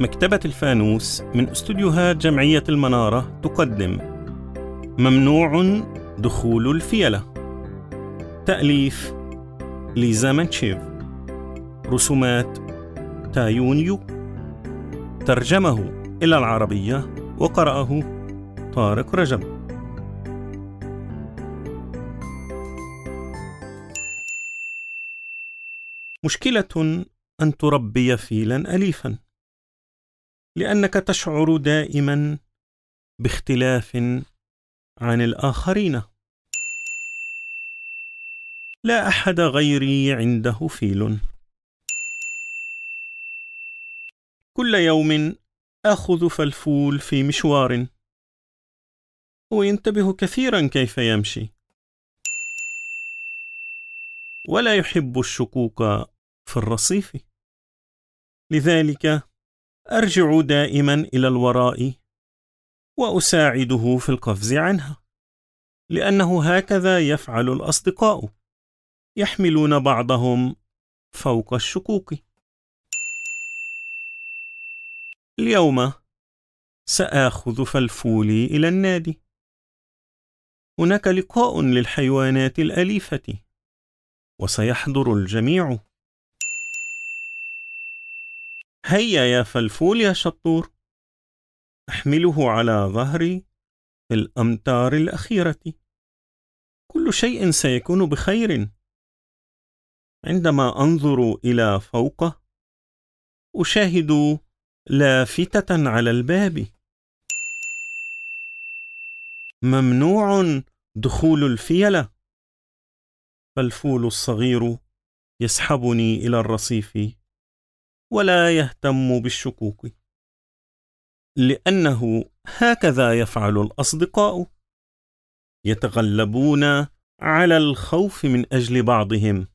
مكتبة الفانوس من استوديوهات جمعية المنارة تقدم ممنوع دخول الفيلة. تأليف ليزا منشيف، رسومات تايونيو، ترجمه إلى العربية وقرأه طارق رجب. مشكلة أن تربي فيلا أليفا، لأنك تشعر دائما باختلاف عن الآخرين. لا أحد غيري عنده فيل. كل يوم آخذ فلفول في مشوار، هو ينتبه كثيرا كيف يمشي، ولا يحب الشكوك في الرصيف. لذلك أرجع دائما إلى الوراء وأساعده في القفز عنها، لأنه هكذا يفعل الأصدقاء، يحملون بعضهم فوق الشكوك. اليوم سآخذ فلفولي إلى النادي، هناك لقاء للحيوانات الأليفة وسيحضر الجميع. هيا يا فلفول يا شطور، أحمله على ظهري في الأمتار الأخيرة، كل شيء سيكون بخير. عندما أنظر إلى فوق أشاهد لافتة على الباب: ممنوع دخول الفيلة. فالفول الصغير يسحبني إلى الرصيف ولا يهتم بالشكوك، لأنه هكذا يفعل الأصدقاء، يتغلبون على الخوف من أجل بعضهم.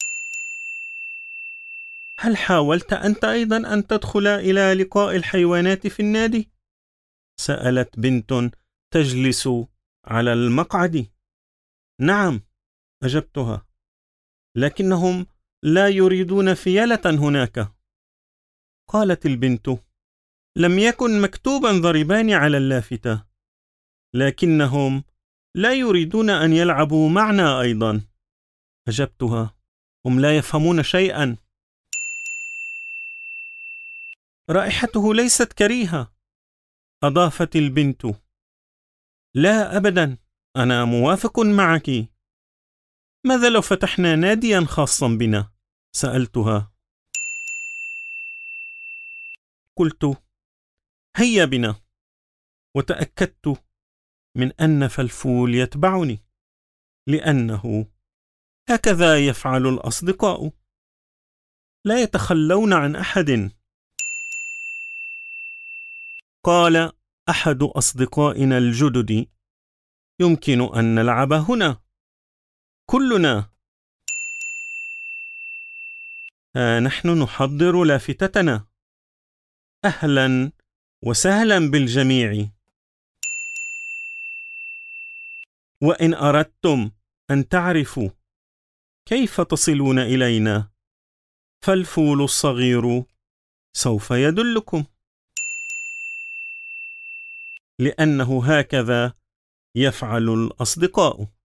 هل حاولت أنت أيضا أن تدخل إلى لقاء الحيوانات في النادي؟ سألت بنت تجلس على المقعد. نعم، أجبتها، لكنهم لا يريدون فيلة هناك. قالت البنت: لم يكن مكتوبا ضربان على اللافتة، لكنهم لا يريدون أن يلعبوا معنا أيضا. أجبتها: هم لا يفهمون شيئا. رائحته ليست كريهة، أضافت البنت. لا أبدا، أنا موافق معك. ماذا لو فتحنا ناديا خاصا بنا؟ سألتها. قلت: هيا بنا. وتأكدت من أن فلفول يتبعني، لأنه هكذا يفعل الأصدقاء، لا يتخلون عن أحد. قال أحد أصدقائنا الجدد: يمكن أن نلعب هنا كلنا. ها نحن نحضر لافتتنا. أهلا وسهلا بالجميع، وإن أردتم أن تعرفوا كيف تصلون إلينا فالفول الصغير سوف يدلكم، لأنه هكذا يفعل الأصدقاء.